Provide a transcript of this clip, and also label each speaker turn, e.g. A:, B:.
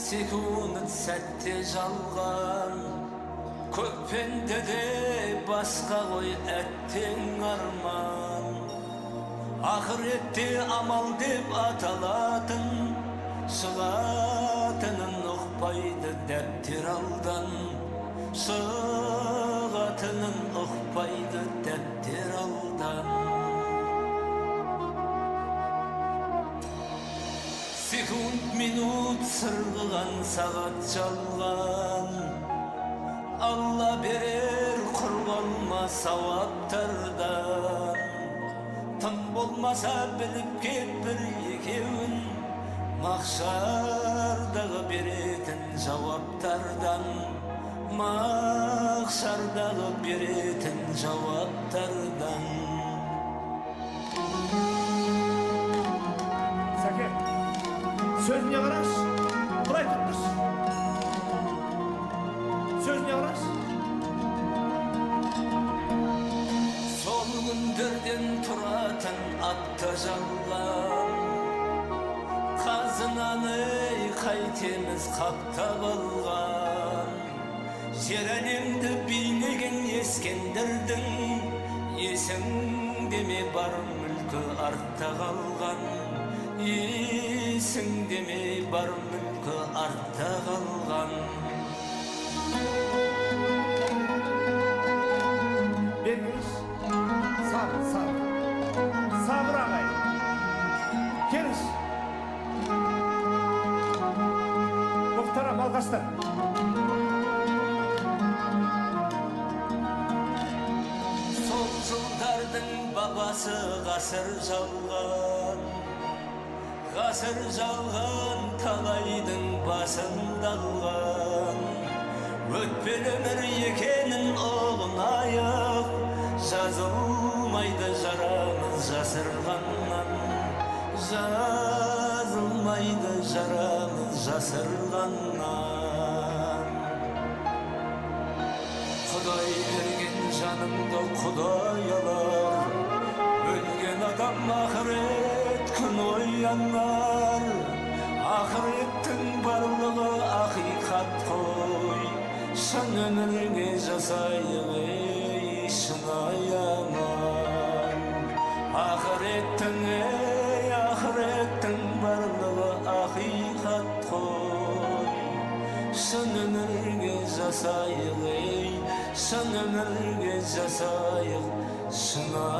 A: Секунд сәтте жалған, көкпендеде басқа ғой әттең арман. Ақыретте амал деп аталатын, шығатынын ұқпайды дәптер алдан. Шығатынын ұқпайды дәптер алдан. Секунд, минут сырғыған сағат жалған, Алла берер құр болма сауаптардан. Тым болмаса біліп кет бір екеуін, мақшардағы беретін жауаптардан. Мақшардағы беретін жауаптардан.
B: Сәке, сөзіне қараш, былай тұттырш. Сөзіне қараш.
A: Сол күндерден тұратын атта жалған, қазынаны қайтеміз қаптап алған. Жер әлемді билеген ескендірдің, есіңде ме бар мүлкі артта қалған. Есіңде ме бар мүлкі артта қалған.
B: Беріңіз, сабыр, сабыр. Сабыр ағай. Келіңіз. Мұхтарам, алғаштар.
A: Сол жылдардың бабасы ғасыр жалған, ғасыр жалған талайдың басында алған. Өтпелі өмір екенін ұғынайық, жазылмайды жарамыз жасырғаннан. Жазылмайды жарамыз жасырғаннан. Құдай берген жанымды Құдай алар, өлген адам ақырет күн оянар. Ақыреттің барлығы ақиқат қой, шын өмірге жасайық шынайы амал. Ақыреттің барлығы ақиқат қой, шын өмірге жасайық шын өмірге жасайық шынайы